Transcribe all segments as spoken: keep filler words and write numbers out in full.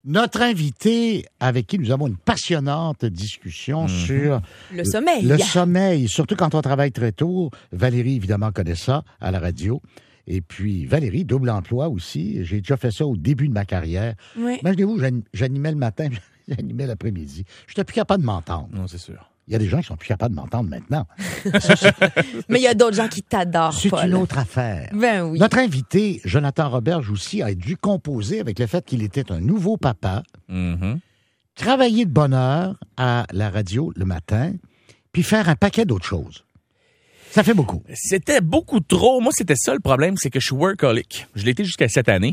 Notre invité, avec qui nous avons une passionnante discussion mmh. sur le sommeil. Le sommeil, surtout quand on travaille très tôt. Valérie, évidemment, connaît ça à la radio. Et puis, Valérie, double emploi aussi. J'ai déjà fait ça au début de ma carrière. Oui. Imaginez-vous, j'animais le matin, j'animais l'après-midi. Je n'étais plus capable de m'entendre. Non, c'est sûr. Il y a des gens qui sont plus capables de m'entendre maintenant. Mais il y a d'autres gens qui t'adorent, C'est Paul. une autre affaire. Ben oui. Notre invité, Jonathan Roberge, aussi, a dû composer avec le fait qu'il était un nouveau papa, Mm-hmm. travailler de bonne heure à la radio le matin, puis faire un paquet d'autres choses. Ça fait beaucoup. C'était beaucoup trop. Moi, c'était ça le problème, c'est que je suis workaholic. Je l'étais jusqu'à cette année.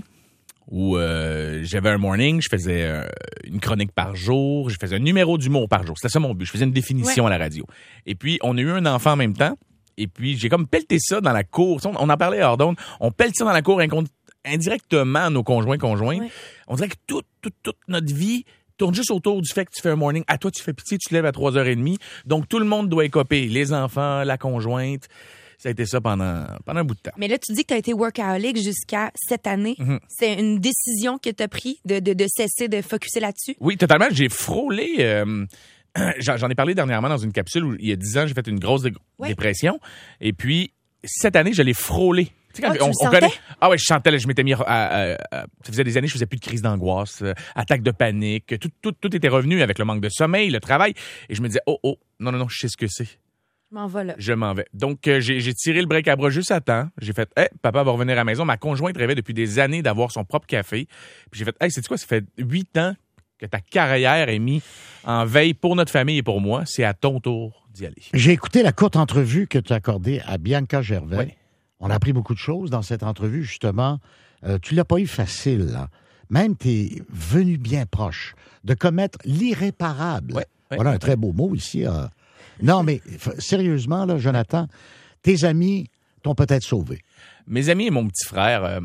Où euh, j'avais un morning, je faisais euh, une chronique par jour, je faisais un numéro d'humour par jour. C'était ça mon but. Je faisais une définition ouais. à la radio. Et puis, on a eu un enfant en même temps. Et puis, j'ai comme pelleté ça dans la cour. On, on en parlait hors d'onde. On pelle ça dans la cour incond- indirectement à nos conjoints, conjointes. Ouais. On dirait que toute, toute, toute notre vie tourne juste autour du fait que tu fais un morning. À toi, tu fais pitié, tu te lèves à trois heures trente. Donc, tout le monde doit écoper. Les enfants, la conjointe. Ça a été ça pendant, pendant un bout de temps. Mais là, tu dis que tu as été workaholic jusqu'à cette année. Mm-hmm. C'est une décision que tu as prise de, de, de cesser de focusser là-dessus? Oui, totalement. J'ai frôlé... Euh, j'en ai parlé dernièrement dans une capsule où il y a dix ans, j'ai fait une grosse dé- ouais. dépression. Et puis, cette année, je l'ai frôlé. Tu sais, quand oh, on, tu on connaît... Ah ouais, je chantais, là, je m'étais mis à, à, à, à... Ça faisait des années, je faisais plus de crise d'angoisse, euh, attaque de panique. Tout, tout, tout était revenu avec le manque de sommeil, le travail. Et je me disais, oh, oh, non, non, non, je sais ce que c'est. Je m'en vais là. Je m'en vais. Donc, euh, j'ai, j'ai tiré le break à bras juste à temps. J'ai fait, hey, papa va revenir à la maison. Ma conjointe rêvait depuis des années d'avoir son propre café. Puis j'ai fait, hey, sais-tu quoi, ça fait huit ans que ta carrière est mise en veille pour notre famille et pour moi. C'est à ton tour d'y aller. J'ai écouté la courte entrevue que tu as accordée à Bianca Gervais. Oui. On a appris beaucoup de choses dans cette entrevue, justement. Euh, tu l'as pas eu facile, là. Même tu es venu bien proche de commettre l'irréparable. Oui, oui. Voilà un très beau mot ici. Euh... Non, mais f- sérieusement, là, Jonathan, tes amis t'ont peut-être sauvé. Mes amis et mon petit frère... Euh,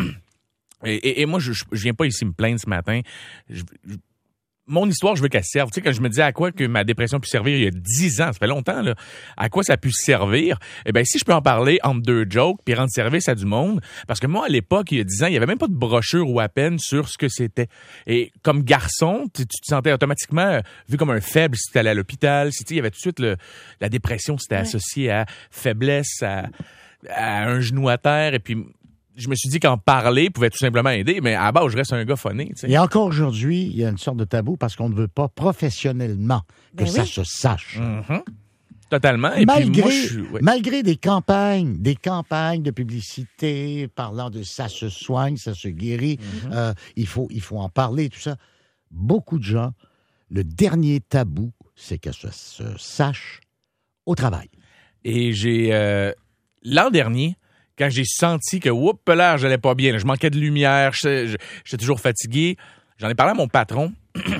et, et, et moi, je, je viens pas ici me plaindre ce matin. Je, je, mon histoire, je veux qu'elle serve. Tu sais, quand je me disais à quoi que ma dépression pu servir il y a dix ans, ça fait longtemps, là, à quoi ça a pu servir, eh bien, si je peux en parler entre deux jokes puis rendre service à du monde, parce que moi, à l'époque, il y a dix ans, il y avait même pas de brochure ou à peine sur ce que c'était. Et comme garçon, tu, tu te sentais automatiquement vu comme un faible si tu allais à l'hôpital. Si, tu sais, il y avait tout de suite le, la dépression, c'était ouais. associé à faiblesse, à, à un genou à terre, et puis... Je me suis dit qu'en parler pouvait tout simplement aider, mais à la base, je reste un gars phoné. Tu sais. Et encore aujourd'hui, il y a une sorte de tabou parce qu'on ne veut pas professionnellement que ben ça oui. se sache. Mm-hmm. Totalement. Et malgré, puis moi, je suis, ouais. malgré des campagnes, des campagnes de publicité parlant de ça se soigne, ça se guérit, mm-hmm. euh, il faut, il faut en parler, tout ça. Beaucoup de gens, le dernier tabou, c'est que ça se sache au travail. Et j'ai... Euh, l'an dernier... Quand j'ai senti que, oups, là, j'allais pas bien, là, je manquais de lumière, j'étais toujours fatigué, j'en ai parlé à mon patron,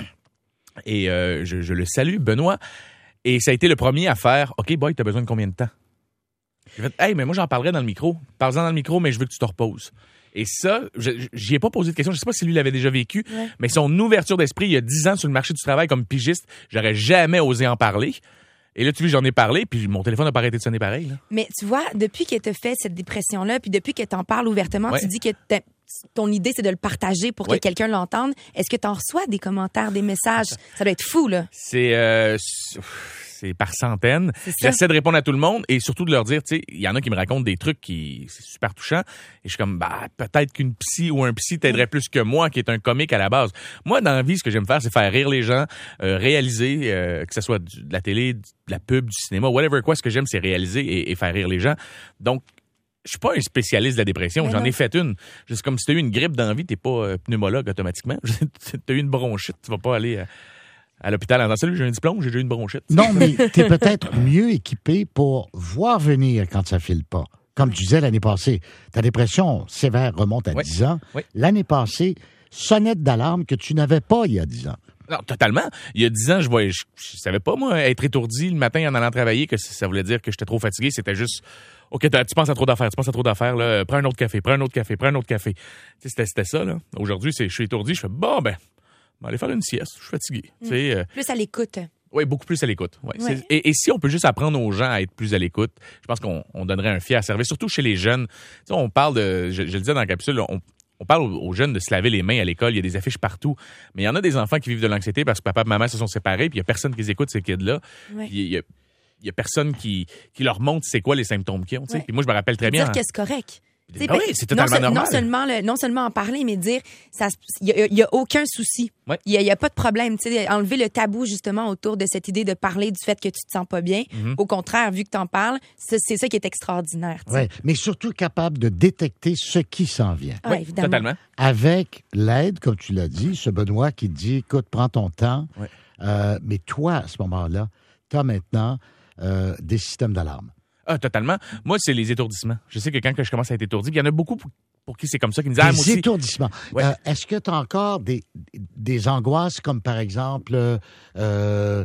et euh, je, je le salue, Benoît, et ça a été le premier à faire, OK, boy, t'as besoin de combien de temps? J'ai fait, hey, mais moi, j'en parlerai dans le micro. Parle-en dans le micro, mais je veux que tu te reposes. Et ça, je, j'y ai pas posé de question, je sais pas si lui l'avait déjà vécu, ouais. mais son ouverture d'esprit, il y a dix ans sur le marché du travail comme pigiste, j'aurais jamais osé en parler. Et là, tu vois, j'en ai parlé, puis mon téléphone n'a pas arrêté de sonner pareil. Là. Mais tu vois, depuis que tu as fait cette dépression-là, puis depuis que tu en parles ouvertement, ouais. tu dis que ton idée, c'est de le partager pour ouais. que quelqu'un l'entende. Est-ce que tu en reçois des commentaires, des messages? Ça doit être fou, là. C'est... Euh, c'est par centaines. J'essaie de répondre à tout le monde et surtout de leur dire, tu sais, il y en a qui me racontent des trucs qui c'est super touchant et je suis comme, bah, peut-être qu'une psy ou un psy t'aiderait plus que moi qui est un comique à la base. Moi, dans la vie, ce que j'aime faire, c'est faire rire les gens, euh, réaliser, euh, que ce soit du, de la télé, de la pub, du cinéma, whatever quoi, ce que j'aime, c'est réaliser et, et faire rire les gens. Donc, je suis pas un spécialiste de la dépression. Mais J'en non. ai fait une. C'est comme si tu as eu une grippe dans la vie, t'es pas euh, pneumologue automatiquement. Tu as eu une bronchite, tu vas pas aller... Euh, à l'hôpital en disant « Salut, j'ai un diplôme, j'ai déjà eu une bronchite. » Non, mais tu es peut-être mieux équipé pour voir venir quand ça file pas. Comme tu disais l'année passée, ta dépression sévère remonte à oui. dix ans. Oui. L'année passée, sonnette d'alarme que tu n'avais pas il y a dix ans. Non, totalement. Il y a dix ans, je voyais, je, je savais pas, moi, être étourdi le matin en allant travailler, que ça voulait dire que j'étais trop fatigué. C'était juste, OK, tu penses à trop d'affaires, tu penses à trop d'affaires, là, prends un autre café, prends un autre café, prends un autre café. Tu sais, c'était, c'était ça, là. Aujourd'hui, c'est, je suis étourdi, je fais, bon, ben, on va aller faire une sieste, je suis fatigué. Mmh. Tu sais, euh, plus à l'écoute. Oui, beaucoup plus à l'écoute. Ouais. Ouais. Et, et si on peut juste apprendre aux gens à être plus à l'écoute, je pense qu'on on donnerait un fier service, surtout chez les jeunes. Tu sais, on parle de, je, je le disais dans la capsule, on, on parle aux jeunes de se laver les mains à l'école, il y a des affiches partout. Mais il y en a des enfants qui vivent de l'anxiété parce que papa et maman se sont séparés, puis il y a personne qui les écoute, ces kids-là. Ouais. Il y a, il y a personne qui, qui leur montre c'est quoi les symptômes qu'ils ont. Ouais. Puis moi, je me rappelle très bien. Dire que c'est correct. Ah oui, c'est totalement non, normal. Non seulement, le, non seulement en parler, mais dire, il n'y a, y a aucun souci. Il ouais. n'y a, y a pas de problème. T'sais, enlever le tabou, justement, autour de cette idée de parler du fait que tu te sens pas bien. Mm-hmm. Au contraire, vu que tu en parles, c'est, c'est ça qui est extraordinaire. Oui, mais surtout capable de détecter ce qui s'en vient. Ah, oui, évidemment. Totalement. Avec l'aide, comme tu l'as dit, ce Benoît qui te dit, écoute, prends ton temps. Ouais. Euh, mais toi, à ce moment-là, tu as maintenant euh, des systèmes d'alarme. Ah, totalement. Moi, c'est les étourdissements. Je sais que quand que je commence à être étourdi, il y en a beaucoup pour, pour qui c'est comme ça, qui me disent... Les ah, moi aussi... étourdissements. Ouais. Euh, est-ce que tu as encore des, des angoisses, comme par exemple euh, euh,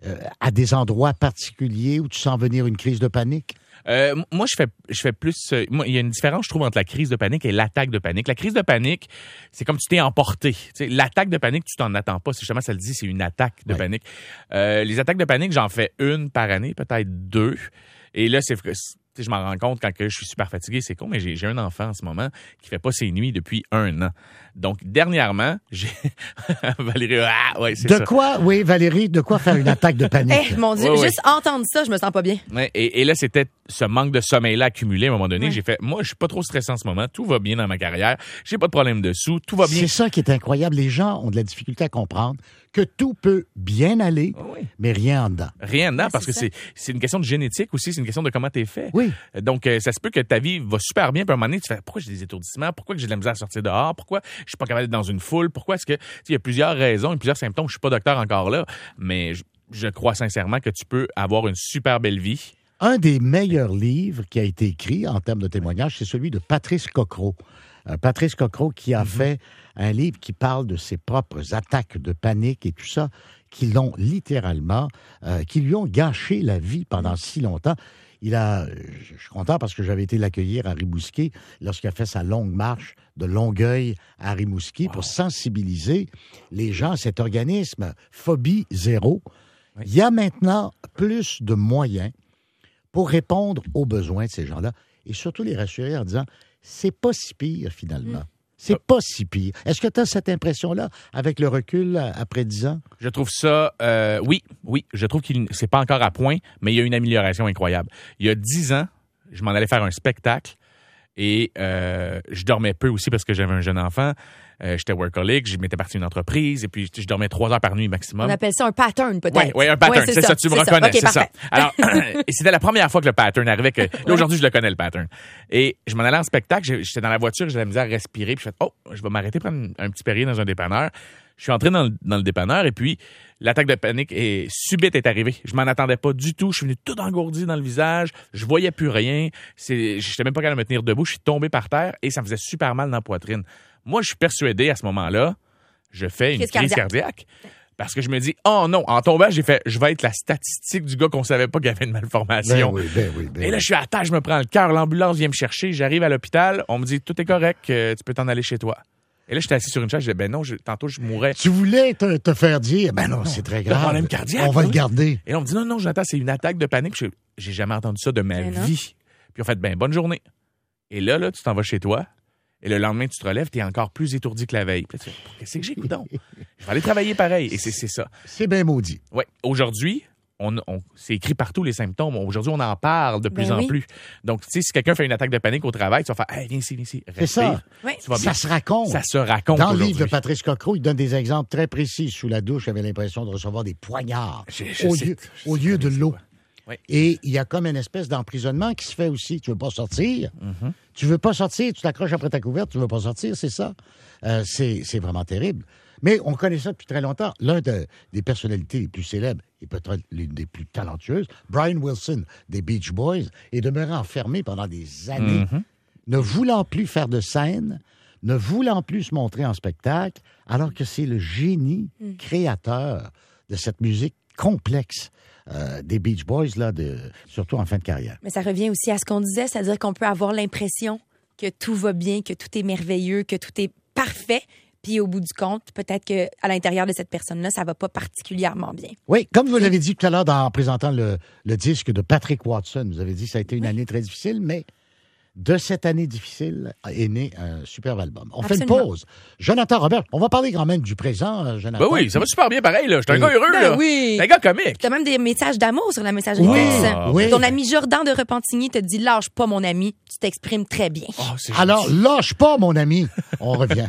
à des endroits particuliers où tu sens venir une crise de panique? Euh, moi, je fais, je fais plus... Euh, moi, il y a une différence, je trouve, entre la crise de panique et l'attaque de panique. La crise de panique, c'est comme tu t'es emporté. T'sais, l'attaque de panique, tu t'en attends pas. C'est justement, ça le dit, c'est une attaque de ouais. panique. Euh, les attaques de panique, j'en fais une par année, peut-être deux. Et là, c'est, je m'en rends compte quand que je suis super fatigué, c'est con, mais j'ai, j'ai un enfant en ce moment qui fait pas ses nuits depuis un an. Donc, dernièrement, j'ai... Valérie, ah, ouais, c'est de ça. De quoi, oui, Valérie, de quoi faire une attaque de panique? Eh, mon Dieu, ouais, juste ouais. entendre ça, je me sens pas bien. Ouais, et, et là, c'était ce manque de sommeil-là accumulé à un moment donné. Ouais. J'ai fait, moi, je suis pas trop stressé en ce moment. Tout va bien dans ma carrière. J'ai pas de problème de sous. Tout va bien. C'est ça qui est incroyable. Les gens ont de la difficulté à comprendre que tout peut bien aller, oui. mais rien en dedans. Rien en dedans, ouais, parce que c'est, c'est une question de génétique aussi. C'est une question de comment t'es fait. Oui. Donc, euh, ça se peut que ta vie va super bien, puis à un moment donné, tu fais, pourquoi j'ai des étourdissements? Pourquoi j'ai de la misère à sortir dehors? Pourquoi je suis pas capable d'être dans une foule? Pourquoi est-ce que, il y a plusieurs raisons et plusieurs symptômes. Je suis pas docteur encore là, mais je, je crois sincèrement que tu peux avoir une super belle vie. Un des meilleurs livres qui a été écrit en termes de témoignage, c'est celui de Patrice Cocro. Euh, Patrice Cocro qui a mm-hmm. fait un livre qui parle de ses propres attaques de panique et tout ça, qui l'ont littéralement, euh, qui lui ont gâché la vie pendant si longtemps. Il a, je suis content parce que j'avais été l'accueillir à Rimouski lorsqu'il a fait sa longue marche de Longueuil à Rimouski wow. pour sensibiliser les gens à cet organisme Phobie Zéro. Oui. Il y a maintenant plus de moyens pour répondre aux besoins de ces gens-là et surtout les rassurer en disant c'est pas si pire finalement. Mmh. C'est pas si pire. Est-ce que tu as cette impression-là avec le recul après dix ans? Je trouve ça, euh, oui, oui. Je trouve qu'il c'est pas encore à point, mais il y a une amélioration incroyable. Il y a dix ans, je m'en allais faire un spectacle et euh, je dormais peu aussi parce que j'avais un jeune enfant. Euh, j'étais workaholic, je m'étais parti d'une entreprise et puis je dormais trois heures par nuit maximum. On appelle ça un pattern, peut-être. Oui, ouais, un pattern, ouais, c'est, c'est ça. ça. Tu me reconnais, ça. Okay, c'est parfait. ça. Alors, et c'était la première fois que le pattern arrivait. Que, là, aujourd'hui, je le connais, le pattern. Et je m'en allais en spectacle, j'étais dans la voiture, j'avais la misère à respirer, puis je fais « Oh, je vais m'arrêter prendre un petit Perrier dans un dépanneur. » Je suis entré dans le, dans le dépanneur et puis l'attaque de panique est subite est arrivée. Je m'en attendais pas du tout. Je suis venu tout engourdi dans le visage. Je voyais plus rien. C'est, j'étais même pas capable de me tenir debout. Je suis tombé par terre et ça me faisait super mal dans la poitrine. Moi, je suis persuadé à ce moment-là, je fais une crise, crise cardiaque. cardiaque. Parce que je me dis, oh non, en tombant, j'ai fait, je vais être la statistique du gars qu'on savait pas qu'il y avait une malformation. Ben oui, ben oui, ben et là, je suis à terre, je me prends le cœur, l'ambulance vient me chercher, j'arrive à l'hôpital, on me dit, tout est correct, euh, tu peux t'en aller chez toi. Et là, j'étais assis sur une chaise, je disais, ben non, je, tantôt, je mourrais. Tu voulais te, te faire dire, ben non, non c'est très grave. Un problème cardiaque. On va oui. le garder. Et là, on me dit, non, non, Jonathan, c'est une attaque de panique. Je, j'ai jamais entendu ça de ma ben vie. Non. Puis on fait, ben, bonne journée. Et là, là, tu t'en vas chez toi. Et le lendemain, tu te relèves, t'es encore plus étourdi que la veille. Puis là, tu fais, qu'est-ce que j'ai, coudonc? Je vais aller travailler pareil. Et c'est, c'est ça. C'est bien maudit. Oui. Aujourd'hui, on, on, c'est écrit partout les symptômes. Aujourd'hui, on en parle de plus ben en oui. plus. Donc, tu sais, si quelqu'un fait une attaque de panique au travail, tu vas faire, hey, viens ici, viens ici. Respire. C'est ça. Oui. Tu vas bien. Ça se raconte. Ça se raconte. Dans aujourd'hui. le livre de Patrice Cocro, il donne des exemples très précis. Sous la douche, j'avais l'impression de recevoir des poignards je, je au, sais, lieu, je au lieu de l'eau. Oui. Et il y a comme une espèce d'emprisonnement qui se fait aussi. Tu veux pas sortir. Mm-hmm. Tu veux pas sortir, tu t'accroches après ta couverte, tu veux pas sortir, c'est ça. Euh, c'est, c'est vraiment terrible. Mais on connaît ça depuis très longtemps. L'un de, des personnalités les plus célèbres, et peut-être l'une des plus talentueuses, Brian Wilson des Beach Boys, est demeuré enfermé pendant des années, mm-hmm. ne voulant plus faire de scène, ne voulant plus se montrer en spectacle, alors que c'est le génie mm. créateur de cette musique complexe. Euh, des Beach Boys, là, de, surtout en fin de carrière. Mais ça revient aussi à ce qu'on disait, c'est-à-dire qu'on peut avoir l'impression que tout va bien, que tout est merveilleux, que tout est parfait, puis au bout du compte, peut-être qu'à l'intérieur de cette personne-là, ça va pas particulièrement bien. Oui, comme vous l'avez dit tout à l'heure dans, en présentant le, le disque de Patrick Watson, vous avez dit que ça a été une année très difficile, mais de cette année difficile est né un superbe album. On Absolument. fait une pause. Jonathan Robert, on va parler quand même du présent, euh, Jonathan. Ben oui, ça va super bien pareil, là. Je suis un Oui. gars heureux, Ben là. oui. Je suis un gars comique. T'as même des messages d'amour sur la messagerie Oui, texte. oui. Ton ami Jordan de Repentigny te dit « Lâche pas, mon ami. Tu t'exprimes très bien. Oh, c'est Alors, gentil. lâche pas, mon ami. On revient.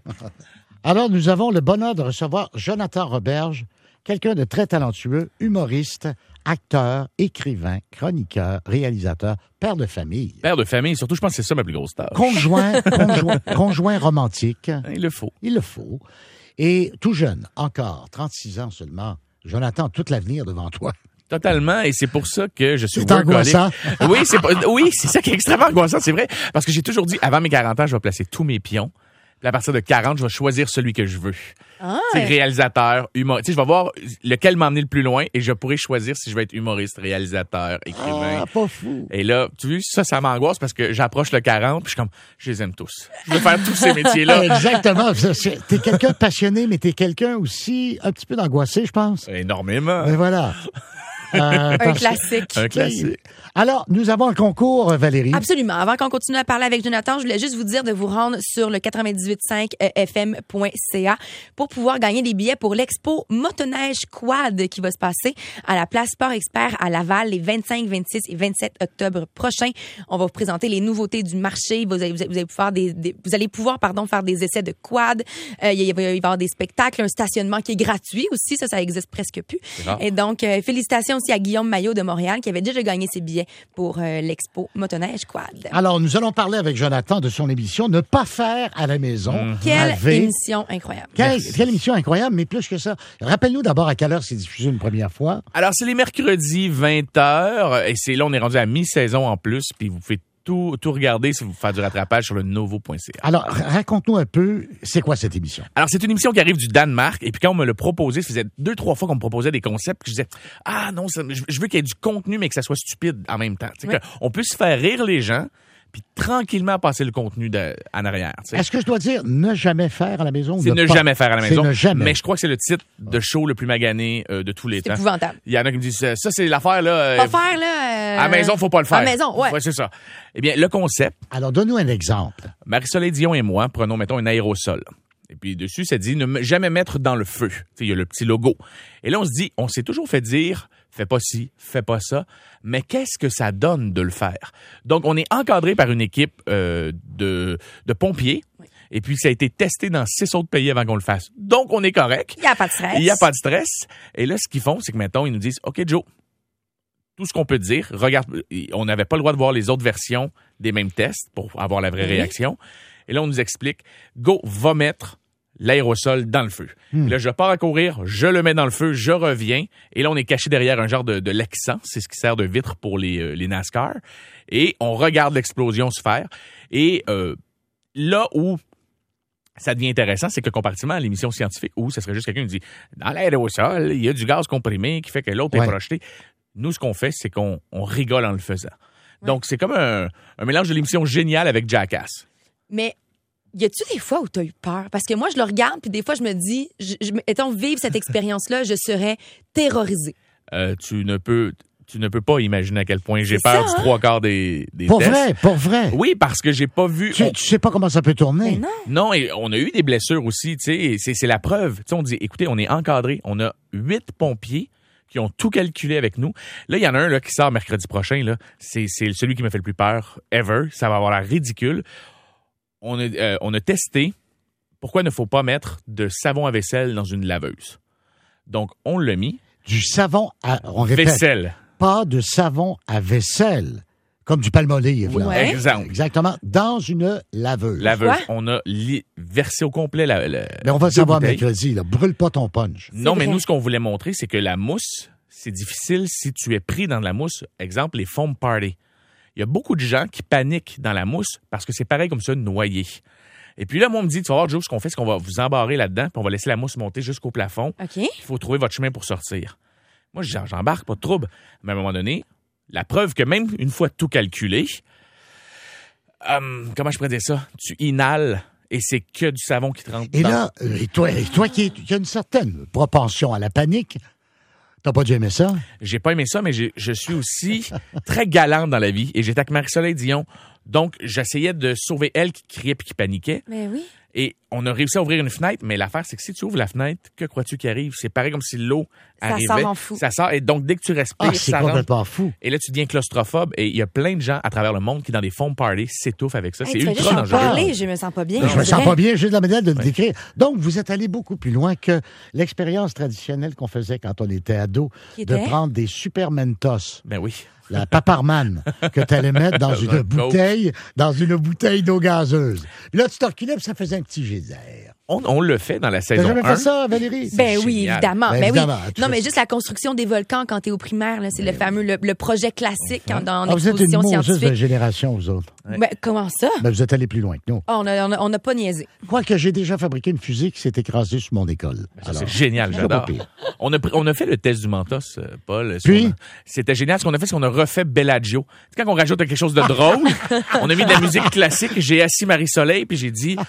Alors, nous avons le bonheur de recevoir Jonathan Roberge, quelqu'un de très talentueux, humoriste, acteur, écrivain, chroniqueur, réalisateur, père de famille, Père de famille, surtout, je pense que c'est ça ma plus grosse tâche. conjoint, conjoint, conjoint romantique. Il le faut. Il le faut. Et tout jeune, encore, trente-six ans seulement. Jonathan, tout l'avenir devant toi. Totalement, et c'est pour ça que je suis C'est angoissant. Oui, c'est pas- oui, c'est ça qui est extrêmement angoissant, c'est vrai, parce que j'ai toujours dit, avant mes quarante ans, je vais placer tous mes pions. Puis à partir de quarante, je vais choisir celui que je veux. Ah, C'est réalisateur, humoriste. Tu sais, je vais voir lequel m'emmener le plus loin et je pourrai choisir si je vais être humoriste, réalisateur, écrivain. Ah, pas fou. Et là, tu vois, ça, ça m'angoisse parce que j'approche le quarante puis je suis comme, je les aime tous. Je veux faire tous ces métiers-là. Exactement. T'es quelqu'un de passionné, mais t'es quelqu'un aussi un petit peu d'angoissé, je pense. Énormément. Mais voilà. Euh, un parce- classique. Un classique. Alors, nous avons un concours, Valérie. Absolument. Avant qu'on continue à parler avec Jonathan, je voulais juste vous dire de vous rendre sur le quatre-vingt-dix-huit cinq f m point c a pour pouvoir gagner des billets pour l'expo Motoneige Quad qui va se passer à la place Sport Expert à Laval les vingt-cinq, vingt-six et vingt-sept octobre prochains. On va vous présenter les nouveautés du marché. Vous allez, vous allez pouvoir, des, des- vous allez pouvoir pardon, faire des essais de quad. Euh, il, y va y avoir des spectacles, un stationnement qui est gratuit aussi. Ça, ça existe presque plus. rare. Et donc, euh, félicitations aussi à Guillaume Maillot de Montréal qui avait déjà gagné ses billets pour euh, l'expo Motoneige Quad. Alors, nous allons parler avec Jonathan de son émission Ne pas faire à la maison. Quelle Avec- émission incroyable. Quelle, quelle émission incroyable, mais plus que ça. Rappelle-nous d'abord à quelle heure c'est diffusé une première fois. Alors, c'est les mercredis, vingt heures, et c'est là, on est rendu à mi-saison en plus, puis vous pouvez tout, tout regarder si vous faites du rattrapage sur le novo point c a. Alors, raconte-nous un peu, c'est quoi cette émission? Alors, c'est une émission qui arrive du Danemark, et puis quand on me l'a proposé, ça faisait deux, trois fois qu'on me proposait des concepts, puis je disais, ah non, ça- je je veux qu'il y ait du contenu, mais que ça soit stupide en même temps. Tu sais, Oui. qu'on puisse faire rire les gens, puis tranquillement passer le contenu de, en arrière. tu sais. Est-ce que je dois dire ne jamais faire à la maison? ou C'est ne pas- jamais faire à la C'est maison. ne jamais. Mais je crois que c'est le titre de show le plus magané euh, de tous les C'est temps. épouvantable. Il y en a qui me disent, ça, ça, c'est l'affaire, là. euh, Pas faire, là. euh, À la maison, faut pas le faire. À la maison, ouais. c'est ça. Eh bien, le concept, Alors, donne-nous un exemple. Marie-Soleil Dion et moi, prenons, mettons, un aérosol. Et puis dessus, ça dit ne me- jamais mettre dans le feu. Tu sais, il y a le petit logo. Et là, on se dit, on s'est toujours fait dire, fais pas ci, fais pas ça. Mais qu'est-ce que ça donne de le faire? Donc, on est encadré par une équipe euh, de, de pompiers. Et puis, ça a été testé dans six autres pays avant qu'on le fasse. Donc, on est correct. Il n'y a pas de stress. Il n'y a pas de stress. Et là, ce qu'ils font, c'est que, mettons, ils nous disent, OK, Joe, tout ce qu'on peut te dire, regarde, on n'avait pas le droit de voir les autres versions des mêmes tests pour avoir la vraie Oui. réaction. Et là, on nous explique, go, va mettre l'aérosol dans le feu. Hmm. Là, je pars à courir, je le mets dans le feu, je reviens. Et là, on est caché derrière un genre de, de Lexan. C'est ce qui sert de vitre pour les, euh, les NASCAR. Et on regarde l'explosion se faire. Et euh, là où ça devient intéressant, c'est que comparativement à l'émission scientifique où ça serait juste quelqu'un qui dit dans l'aérosol, il y a du gaz comprimé qui fait que l'autre Ouais. est projeté. Nous, ce qu'on fait, c'est qu'on on rigole en le faisant. Donc, c'est comme un, un mélange de l'émission géniale avec Jackass. Mais y a-tu des fois où tu as eu peur? Parce que moi, je le regarde, puis des fois, je me dis, je, je, étant vivre cette expérience-là, je serais terrorisée. Euh, tu ne peux tu ne peux pas imaginer à quel point j'ai C'est peur ça, du hein? trois quarts des, des Pour tests. vrai, pour vrai. Oui, parce que j'ai pas vu... Tu, on- tu sais pas comment ça peut tourner. Mais non. Non, et on a eu des blessures aussi, tu sais, et c'est, c'est la preuve. Tu sais, on dit, écoutez, on est encadré, on a huit pompiers qui ont tout calculé avec nous. Là, il y en a un là, qui sort mercredi prochain, là. C'est, c'est celui qui m'a fait le plus peur ever. Ça va avoir l'air ridicule. On a, euh, on a testé pourquoi il ne faut pas mettre de savon à vaisselle dans une laveuse. Donc, on l'a mis. Du savon à... On répète, Vaisselle. pas de savon à vaisselle, comme du palmolive. là. Ouais. Exemple. Exactement, dans une laveuse. Laveuse. Quoi? On a li- versé au complet la, la Mais on va le deux savoir bouteilles. mercredi, là. Brûle pas ton punch. Non, mais vrai. nous, ce qu'on voulait montrer, c'est que la mousse, c'est difficile si tu es pris dans de la mousse. Exemple, les foam party. Il y a beaucoup de gens qui paniquent dans la mousse parce que c'est pareil comme ça, noyer. Et puis là, moi, on me dit, tu vas voir, Joe, ce qu'on fait, c'est qu'on va vous embarrer là-dedans, puis on va laisser la mousse monter jusqu'au plafond. OK. Il faut trouver votre chemin pour sortir. Moi, j'en- j'embarque, pas de trouble. Mais à un moment donné, la preuve que même une fois tout calculé, euh, comment je pourrais dire ça? Tu inhales et c'est que du savon qui te rentre Et dans- là, euh, et toi, et toi qui, qui as une certaine propension à la panique, T'as pas dû aimer ça? J'ai pas aimé ça, mais j'ai, je suis aussi très galante dans la vie. Et j'étais avec Marie-Soleil Dion. Donc, j'essayais de sauver elle qui criait puis qui paniquait. Mais oui. Et on a réussi à ouvrir une fenêtre, mais l'affaire, c'est que si tu ouvres la fenêtre, que crois-tu qui arrive? C'est pareil comme si l'eau ça arrivait. Ça sort en fou. Ça sort. Et donc, dès que tu respires, ah, c'est ça complètement rentre. fou. Et là, tu deviens claustrophobe. Et il y a plein de gens à travers le monde qui, dans des foam parties, s'étouffent avec ça. Hey, c'est tu ultra vas juste en dangereux. parler, je me sens pas bien. Je me sens pas bien, j'ai de la manière de le ouais. décrire. Donc, vous êtes allé beaucoup plus loin que l'expérience traditionnelle qu'on faisait quand on était ado, Qui de était? prendre des super Mentos. Ben oui. La Paparman que tu allais mettre dans une bouteille, dans une bouteille d'eau gazeuse. Puis là, tu te reculais, puis ça faisait un petit geyser. On, on le fait dans la T'as saison jamais un. fait ça, Valérie? Ben oui, génial. évidemment. Ben Ben oui. évidemment, tu Non, fais mais ça. juste la construction des volcans quand t'es au primaire, là, c'est le fameux, le, le projet classique quand, dans Ah, vous êtes une exposition mauvaise scientifique. génération, vous autres. Ouais. Ben, comment ça? Ben, vous êtes allés plus loin que nous. Oh, on a, on a, on a pas niaisé. Quoique j'ai déjà fabriqué une fusée qui s'est écrasée sur mon école. Ça, Alors, c'est génial, c'est j'adore. pas pire. On a, pris- on a fait le test du Mentos, euh, Paul. sur- Puis? C'était génial. Ce qu'on a fait, c'est qu'on a refait Bellagio. C'est quand on rajoute quelque chose de drôle, on a mis de la musique classique. J'ai assis Marie-Soleil, puis j'ai dit...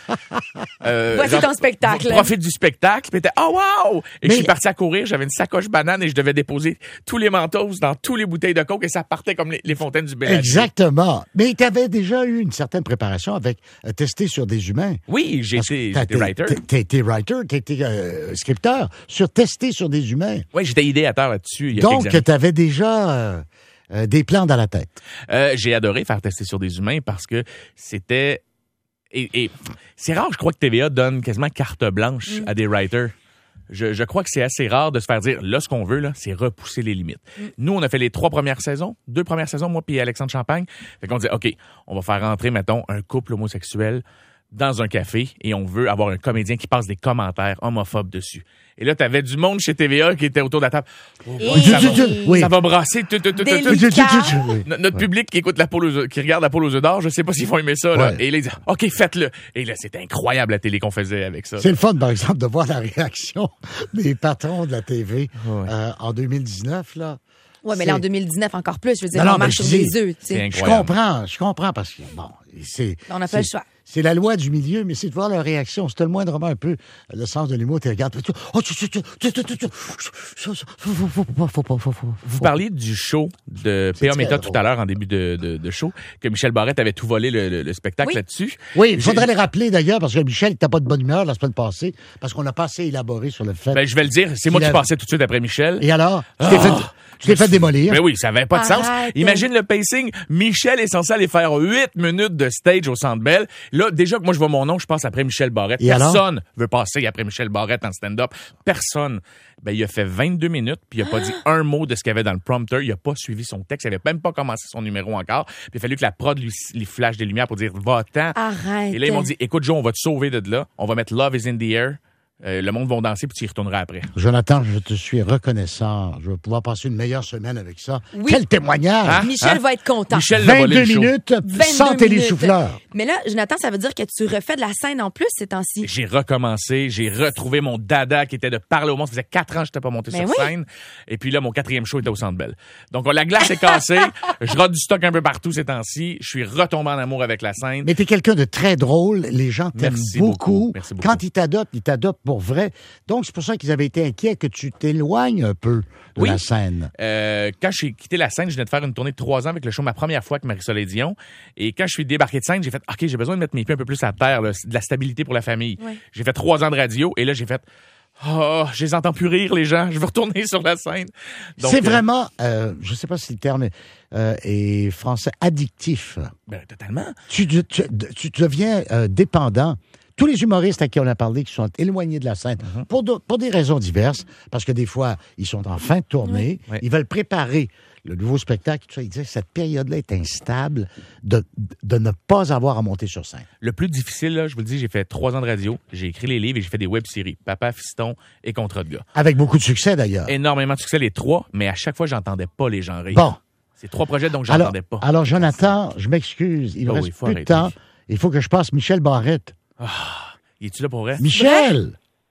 Euh, Voici genre, ton spectacle. Profite du spectacle. Puis elle était, oh wow! Et Mais- je suis parti à courir. J'avais une sacoche banane et je devais déposer tous les Mentos dans tous les bouteilles de coke et ça partait comme les, les fontaines du Bellagio. Exactement. Mais tu avais déjà eu une certaine préparation avec euh, tester sur des humains. Oui, j'ai Parce été, que t'as j'étais été- writer. t'as- T'as été writer, t'as été euh, scripteur, sur tester sur des humains. Oui, j'étais idéateur là-dessus il y a Donc, quelques années. tu avais déjà euh, euh, des plans dans la tête. Euh, j'ai adoré faire tester sur des humains parce que c'était... Et, et c'est rare, je crois que T V A donne quasiment carte blanche Mm. à des writers. Je, je crois que c'est assez rare de se faire dire, là, ce qu'on veut, là, c'est repousser les limites. Mm. Nous, on a fait les trois premières saisons, deux premières saisons, moi puis Alexandre Champagne. Fait qu'on disait, OK, on va faire rentrer, mettons, un couple homosexuel dans un café et on veut avoir un comédien qui passe des commentaires homophobes dessus. Et là, t'avais du monde chez T V A qui était autour de la table. Oh, Et- ça, va, Oui. ça va brasser. tout, tout, tout, tout, tout. Délicat. Oui. No- Notre public qui écoute la poule aux œufs- qui regarde la poule aux œufs d'or, je sais pas s'ils vont aimer ça, là. Ouais. Et là, ils disent, OK, faites-le. Et là, c'était incroyable la télé qu'on faisait avec ça. C'est le fun, par exemple, de voir la réaction des patrons de la T V Ouais. euh, en deux mille dix-neuf, là. Ouais, mais C'est- là, en deux mille dix-neuf, encore plus. Je veux dire, Non, non, on marche mais sur je dis- des œufs, tu C'est sais. Je incroyable. comprends, je comprends, parce que, bon, c'est... On n'a c'est- pas le choix. C'est la loi du milieu, mais c'est de voir leur réaction. C'est le moindrement un peu le sens de l'humour. Tu regardes, tu- oh, tu- tu- tu- tu- tu- tu- tu- faut- faut- faut- faut- faut- faut- faut- faut- Vous parliez du show de C'est P A très Méthode drôle. tout à l'heure en début de, de, de show, que Michel Barrette avait tout volé le, le- le spectacle Oui. là-dessus. Oui, il faudrait les rappeler d'ailleurs, parce que Michel n'était pas de bonne humeur la semaine passée, parce qu'on n'a pas assez élaboré sur le fait. Ben, je vais le dire, c'est moi Il qui a- passais tout de suite après Michel. Et alors, tu t'es Ah! fait, tu t'es fait démolir. Ben oui, ça avait pas de sens. Arrête. Imagine le pacing. Michel est censé aller faire huit minutes de stage au Centre Bell. Là, déjà que moi, je vois mon nom, je passe après Michel Barrette. Et Personne veut passer après Michel Barrette en stand-up. Personne. Ben, il a fait vingt-deux minutes, puis il a pas dit un mot de ce qu'il y avait dans le prompter. Il a pas suivi son texte. Il avait même pas commencé son numéro encore. Puis il a fallu que la prod lui, lui flash des lumières pour dire va-t'en. Arrête. Et là, ils m'ont dit, écoute, Joe, on va te sauver de là. On va mettre Love is in the air. Euh, le monde va danser, puis tu y retourneras après. Jonathan, je te suis reconnaissant. Je vais pouvoir passer une meilleure semaine avec ça. Oui. Quel témoignage! Hein? Michel Hein? va être content. Michel l'a volé vingt-deux le show. minutes vingt-deux sans minutes. télésouffleur. Mais là, Jonathan, ça veut dire que tu refais de la scène en plus ces temps-ci. J'ai recommencé, j'ai retrouvé mon dada qui était de parler au monde. Ça faisait quatre ans que je n'étais pas monté Ben sur oui. scène. Et puis là, mon quatrième show était au Centre Bell. Donc, la glace est cassée. Je rate du stock un peu partout ces temps-ci. Je suis retombé en amour avec la scène. Mais t'es quelqu'un de très drôle. Les gens t'aiment Merci beaucoup. beaucoup. Merci beaucoup. Quand ils t'adoptent, ils t'adoptent pour vrai. Donc, c'est pour ça qu'ils avaient été inquiets que tu t'éloignes un peu de Oui. la scène. Euh, quand j'ai quitté la scène, je venais de faire une tournée de trois ans avec le show ma première fois avec Marie-Soleil Dion. Et quand je suis débarqué de scène, j'ai fait, OK, j'ai besoin de mettre mes pieds un peu plus à terre, là, de la stabilité pour la famille. Ouais. J'ai fait trois ans de radio et là, j'ai fait, oh, je les entends plus rire, les gens. Je veux retourner sur la scène. Donc, C'est euh, vraiment, euh, je sais pas si le terme euh, est français, addictif. Ben, totalement. Tu, tu, tu, tu deviens euh, dépendant. Tous les humoristes à qui on a parlé qui sont éloignés de la scène, Mm-hmm. pour, de- pour des raisons diverses, parce que des fois, ils sont en fin de tournée, Oui. ils veulent préparer le nouveau spectacle, tout ça. Ils disaient que cette période-là est instable de, de ne pas avoir à monter sur scène. Le plus difficile, là, je vous le dis, j'ai fait trois ans de radio, j'ai écrit les livres et j'ai fait des web-séries. Papa, Fiston et Contrat de gars. Avec beaucoup de succès, d'ailleurs. Énormément de succès, les trois, mais à chaque fois, j'entendais pas les gens rire. Bon. C'est trois projets, donc Alors, j'entendais pas. alors, Jonathan, je m'excuse. Il me Oh oui, reste faut plus de arrêter. temps. Il faut que je passe Michel Barrette. Il est-tu là pour vrai? Michel!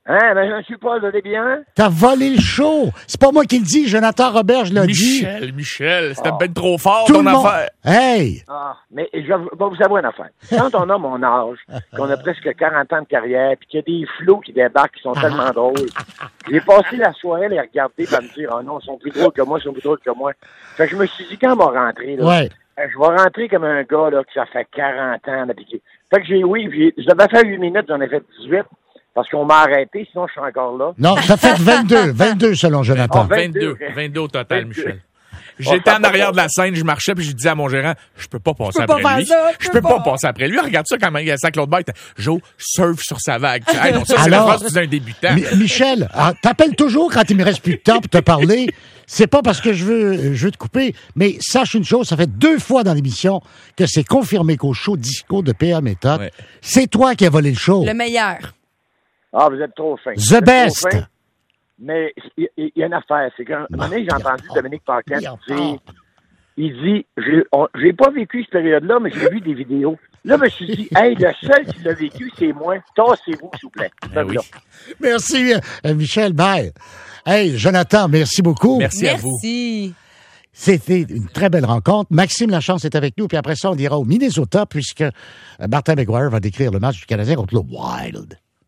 Hein, ben, je ne suis pas, vous allez bien? T'as volé le show. C'est pas moi qui le dis, Jonathan Robert, je l'ai dit. Michel, Michel, c'était oh. ben trop fort, Tout ton le monde... affaire. Hey! Ah, mais je vais vous avouer une affaire. Quand on a mon âge, qu'on a presque quarante ans de carrière, puis qu'il y a des flots qui débarquent qui sont tellement drôles, j'ai passé la soirée à les regarder et à me dire, oh non, ils sont plus drôles que moi, ils sont plus drôles que moi. Fait que je me suis dit, quand on va rentrer, là, Ouais. je vais rentrer comme un gars, là, que ça fait quarante ans, là, puis... Fait que j'ai, oui, j'ai, je devais faire huit minutes, j'en ai fait dix-huit. Parce qu'on m'a arrêté, sinon je suis encore là. Non, ça fait vingt-deux. vingt-deux selon Jonathan. Oh, vingt-deux. vingt-deux au total, vingt-deux. Michel. J'étais en arrière de la scène, je marchais, puis je disais à mon gérant, je peux pas passer peux après pas lui. ça, je peux pas. pas passer après lui. Regarde ça quand même, il y a ça, Claude Baird. Joe, surfe sur sa vague. Hey, non, ça, c'est Alors, la phrase que tu dis un débutant. Mi- Michel, ah, t'appelles toujours quand il me reste plus de temps pour te parler. C'est pas parce que je veux, je veux te couper, mais sache une chose, ça fait deux fois dans l'émission que c'est confirmé qu'au show disco de P A Méthode, Ouais. c'est toi qui as volé le show. Le meilleur. Ah, vous êtes trop fin. The best. Mais il y, y a une affaire, c'est qu'un moment donné, j'ai entendu Dominique Paquette dire, il dit, j'ai, on, j'ai pas vécu cette période-là, mais j'ai vu des vidéos. Là, je me suis dit, hey, le seul qui l'a vécu, c'est moi. Tassez-vous, s'il vous plaît. Ben oui. Merci, euh, Michel. Bye. Hey, Jonathan, merci beaucoup. Merci, Merci. à vous. C'était une très belle rencontre. Maxime Lachance est avec nous, puis après ça, on ira au Minnesota, puisque Martin McGuire va décrire le match du Canadien contre le Wild.